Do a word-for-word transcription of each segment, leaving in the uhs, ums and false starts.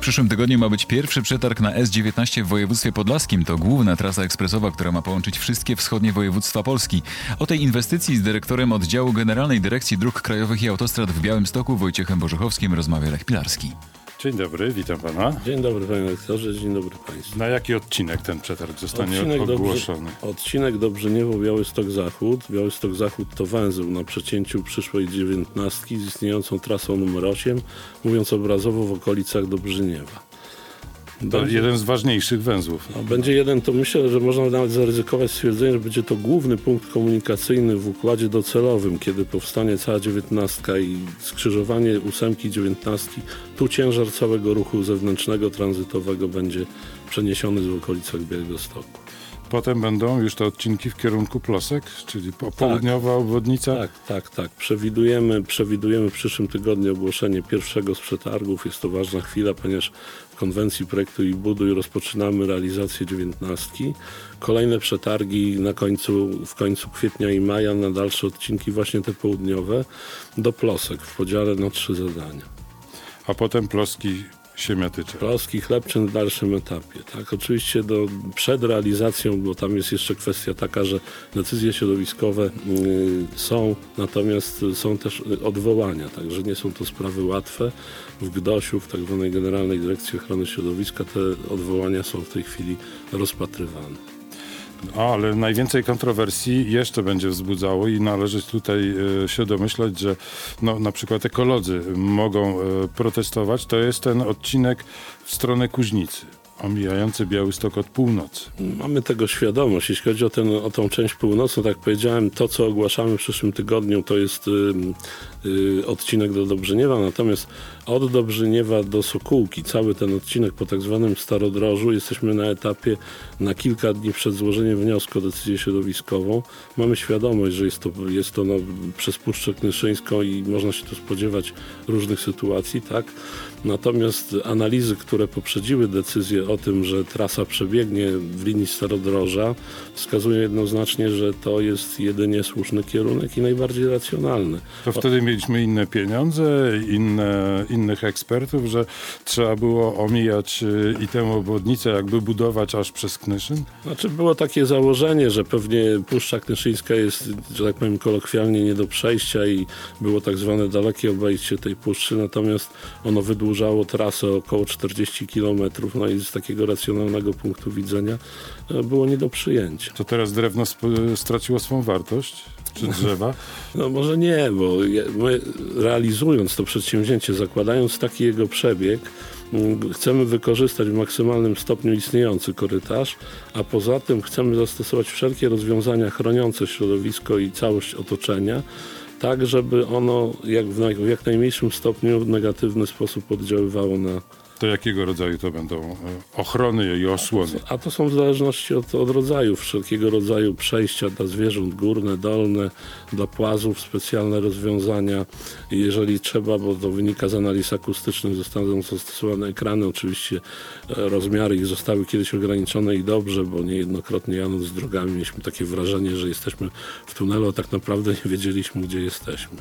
przyszłym tygodniu ma być pierwszy przetarg na S dziewiętnaście w województwie podlaskim. To główna trasa ekspresowa, która ma połączyć wszystkie wschodnie województwa Polski. O tej inwestycji z dyrektorem oddziału Generalnej Dyrekcji Dróg Krajowych i Autostrad w Białymstoku Wojciechem Bożechowskim rozmawia Lech Pilarski. Dzień dobry, witam pana. Dzień dobry panie lektorze, dzień dobry państwu. Na jaki odcinek ten przetarg zostanie odcinek ogłoszony? Do, odcinek do Brzyniewo Białystok Zachód. Białystok Zachód to węzeł na przecięciu przyszłej dziewiętnastki z istniejącą trasą numer osiem, mówiąc obrazowo w okolicach Dobrzyniewa. To będzie, jeden z ważniejszych węzłów. A będzie jeden, to myślę, że można nawet zaryzykować stwierdzenie, że będzie to główny punkt komunikacyjny w układzie docelowym, kiedy powstanie cała dziewiętnastka i skrzyżowanie ósemki i dziewiętnastki. Tu ciężar całego ruchu zewnętrznego, tranzytowego będzie przeniesiony z okolic Białegostoku. Potem będą już te odcinki w kierunku Plosek, czyli po, południowa tak, obwodnica? Tak, tak, tak. Przewidujemy, przewidujemy w przyszłym tygodniu ogłoszenie pierwszego z przetargów. Jest to ważna chwila, ponieważ w konwencji Projektuj i Buduj rozpoczynamy realizację dziewiętnastki. Kolejne przetargi na końcu, w końcu kwietnia i maja na dalsze odcinki, właśnie te południowe, do Plosek w podziale na trzy zadania. A potem Ploski, Siemiatycze. Ploski, Chlebczyn w dalszym etapie. Tak, oczywiście do, przed realizacją, bo tam jest jeszcze kwestia taka, że decyzje środowiskowe y, są, natomiast są też odwołania, także nie są to sprawy łatwe. W Gdosiu, w tak zwanej Generalnej Dyrekcji Ochrony Środowiska te odwołania są w tej chwili rozpatrywane. O, ale najwięcej kontrowersji jeszcze będzie wzbudzało i należy tutaj e, się domyślać, że no, na przykład ekolodzy mogą e, protestować. To jest ten odcinek w stronę Kuźnicy, omijający Białystok od północy. Mamy tego świadomość. Jeśli chodzi o, ten, o tą część północną, tak jak powiedziałem, to co ogłaszamy w przyszłym tygodniu, to jest y, y, odcinek do Dobrzyniewa, natomiast od Dobrzyniewa do Sokółki, cały ten odcinek po tak zwanym Starodrożu, jesteśmy na etapie na kilka dni przed złożeniem wniosku o decyzję środowiskową. Mamy świadomość, że jest to, jest to no, przez Puszczę Knyszyńską i można się tu spodziewać różnych sytuacji, tak? Natomiast analizy, które poprzedziły decyzję o tym, że trasa przebiegnie w linii Starodroża, wskazują jednoznacznie, że to jest jedynie słuszny kierunek i najbardziej racjonalny. To wtedy mieliśmy inne pieniądze, inne, innych ekspertów, że trzeba było omijać i tę obwodnicę, jakby budować aż przez Knyszyn? Znaczy było takie założenie, że pewnie Puszcza Knyszyńska jest, że tak powiem kolokwialnie, nie do przejścia i było tak zwane dalekie obejście tej puszczy, natomiast ono wydłużało trasę o około czterdzieści kilometrów, no i z takiego racjonalnego punktu widzenia było nie do przyjęcia. To teraz drewno sp- straciło swą wartość? Czy drzewa? No może nie, bo my realizując to przedsięwzięcie, zakładając taki jego przebieg, chcemy wykorzystać w maksymalnym stopniu istniejący korytarz, a poza tym chcemy zastosować wszelkie rozwiązania chroniące środowisko i całość otoczenia, tak żeby ono jak w, naj, w jak najmniejszym stopniu w negatywny sposób oddziaływało na... To jakiego rodzaju to będą ochrony i osłony? A to są w zależności od, od rodzaju, wszelkiego rodzaju przejścia dla zwierząt, górne, dolne, dla płazów, specjalne rozwiązania. Jeżeli trzeba, bo to wynika z analiz akustycznych, zostaną zastosowane ekrany. Oczywiście rozmiary ich zostały kiedyś ograniczone i dobrze, bo niejednokrotnie jadąc z drogami mieliśmy takie wrażenie, że jesteśmy w tunelu, a tak naprawdę nie wiedzieliśmy, gdzie jesteśmy.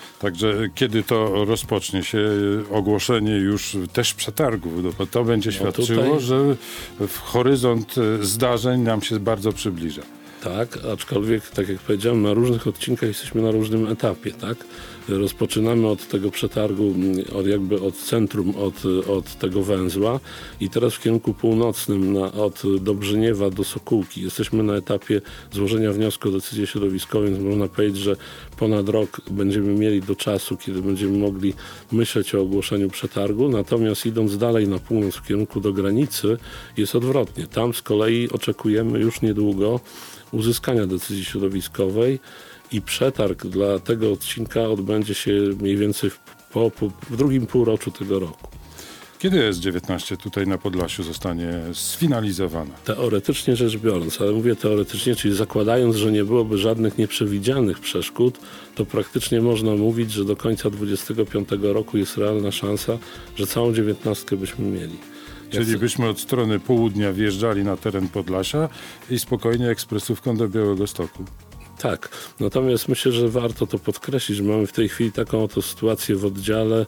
Także kiedy to rozpocznie się ogłoszenie już też przetargów, bo to będzie świadczyło, no tutaj... że horyzont zdarzeń nam się bardzo przybliża. Tak, aczkolwiek, tak jak powiedziałem, na różnych odcinkach jesteśmy na różnym etapie, tak? Rozpoczynamy od tego przetargu, od jakby od centrum, od, od tego węzła i teraz w kierunku północnym na, od Dobrzyniewa do Sokółki. Jesteśmy na etapie złożenia wniosku o decyzję środowiskową, więc można powiedzieć, że ponad rok będziemy mieli do czasu, kiedy będziemy mogli myśleć o ogłoszeniu przetargu, natomiast idąc dalej na północ w kierunku do granicy jest odwrotnie. Tam z kolei oczekujemy już niedługo uzyskania decyzji środowiskowej i przetarg dla tego odcinka odbędzie się mniej więcej w, po, po, w drugim półroczu tego roku. Kiedy S dziewiętnaście tutaj na Podlasiu zostanie sfinalizowana? Teoretycznie rzecz biorąc, ale mówię teoretycznie, czyli zakładając, że nie byłoby żadnych nieprzewidzianych przeszkód, to praktycznie można mówić, że do końca dwudziestego piątego roku jest realna szansa, że całą dziewiętnastkę byśmy mieli. Czyli byśmy od strony południa wjeżdżali na teren Podlasia i spokojnie ekspresówką do Białegostoku. Tak, natomiast myślę, że warto to podkreślić, że mamy w tej chwili taką oto sytuację w oddziale,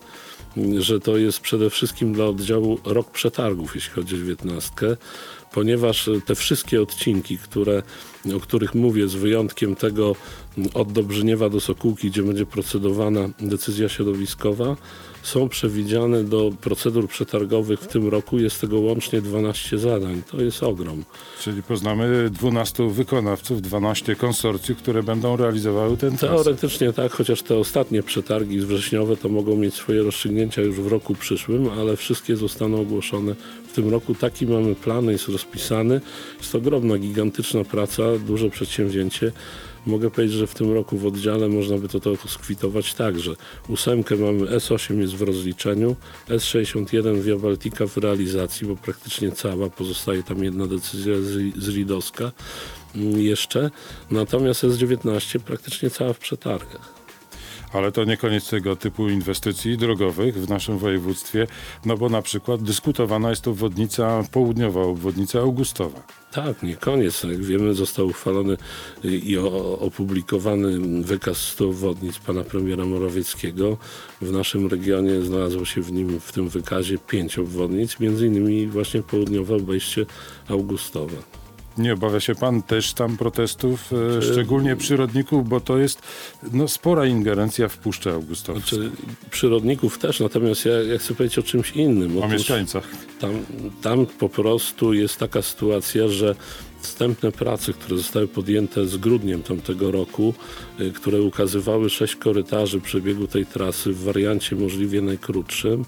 że to jest przede wszystkim dla oddziału rok przetargów, jeśli chodzi o dziewiętnastkę, ponieważ te wszystkie odcinki, które, o których mówię, z wyjątkiem tego od Dobrzyniewa do Sokółki, gdzie będzie procedowana decyzja środowiskowa, są przewidziane do procedur przetargowych w tym roku. Jest tego łącznie dwanaście zadań. To jest ogrom. Czyli poznamy dwunastu wykonawców, dwanaście konsorcjów, które będą realizowały ten trasę. Teoretycznie tak, chociaż te ostatnie przetargi wrześniowe to mogą mieć swoje rozstrzygnięcia już w roku przyszłym, ale wszystkie zostaną ogłoszone w tym roku. Taki mamy plan, jest rozpisany. Jest to ogromna, gigantyczna praca, duże przedsięwzięcie. Mogę powiedzieć, że w tym roku w oddziale można by to, to skwitować tak, że ósemkę mamy, S osiem jest w rozliczeniu, S sześćdziesiąt jeden Via Baltica w realizacji, bo praktycznie cała, pozostaje tam jedna decyzja z, z Ridowska jeszcze, natomiast S dziewiętnaście praktycznie cała w przetargach. Ale to nie koniec tego typu inwestycji drogowych w naszym województwie, no bo na przykład dyskutowana jest to obwodnica południowa, obwodnica Augustowa. Tak, nie koniec. Jak wiemy, został uchwalony i opublikowany wykaz stu obwodnic pana premiera Morawieckiego. W naszym regionie znalazło się w nim, w tym wykazie pięć obwodnic, między innymi właśnie południowe obejście Augustowe. Nie obawia się pan też tam protestów, e, szczególnie przyrodników, bo to jest no, spora ingerencja w Puszczę Augustowską. Znaczy, przyrodników też, natomiast ja, ja chcę powiedzieć o czymś innym. O Otóż mieszkańcach. Tam, tam po prostu jest taka sytuacja, że wstępne prace, które zostały podjęte z grudniem tamtego roku, y, które ukazywały sześć korytarzy przebiegu tej trasy w wariancie możliwie najkrótszym,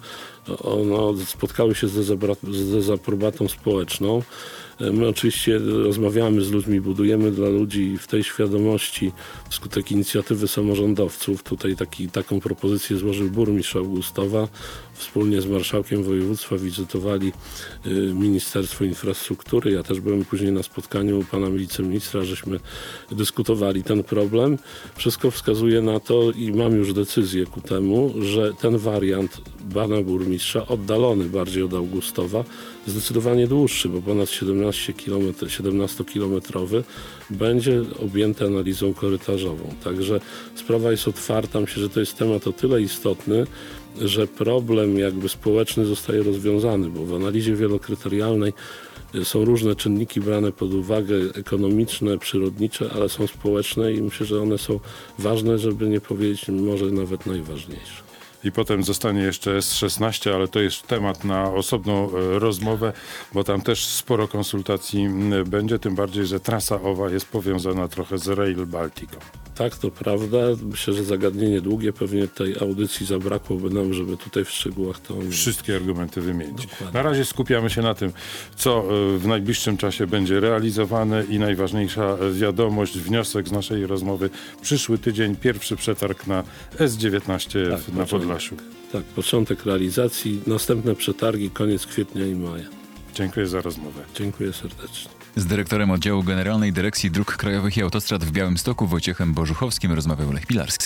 one spotkały się z, dezabra- z dezaprobatą społeczną. My oczywiście rozmawiamy z ludźmi, budujemy dla ludzi w tej świadomości wskutek inicjatywy samorządowców. Tutaj taki, taką propozycję złożył burmistrz Augustowa. Wspólnie z marszałkiem województwa wizytowali y, Ministerstwo Infrastruktury. Ja też byłem później na spotkaniu u pana wiceministra, żeśmy dyskutowali ten problem. Wszystko wskazuje na to i mam już decyzję ku temu, że ten wariant pana burmistrza, oddalony bardziej od Augustowa, zdecydowanie dłuższy, bo ponad siedemnastokilometrowy, będzie objęty analizą korytarzową. Także sprawa jest otwarta. Myślę, że to jest temat o tyle istotny, że problem jakby społeczny zostaje rozwiązany, bo w analizie wielokryterialnej są różne czynniki brane pod uwagę, ekonomiczne, przyrodnicze, ale są społeczne i myślę, że one są ważne, żeby nie powiedzieć może nawet najważniejsze. I potem zostanie jeszcze S szesnaście, ale to jest temat na osobną e, rozmowę, bo tam też sporo konsultacji m, będzie, tym bardziej, że trasa owa jest powiązana trochę z Rail Balticą. Tak, to prawda. Myślę, że zagadnienie długie. Pewnie tej audycji zabrakłoby nam, żeby tutaj w szczegółach to... Wszystkie argumenty wymienić. Dokładnie. Na razie skupiamy się na tym, co e, w najbliższym czasie będzie realizowane i najważniejsza wiadomość, wniosek z naszej rozmowy. Przyszły tydzień, pierwszy przetarg na S dziewiętnaście Tak, na początek. Podlasiu. Tak, początek realizacji, następne przetargi, koniec kwietnia i maja. Dziękuję za rozmowę. Dziękuję serdecznie. Z dyrektorem oddziału Generalnej Dyrekcji Dróg Krajowych i Autostrad w Białymstoku Wojciechem Bożuchowskim rozmawiał Lech Pilarski.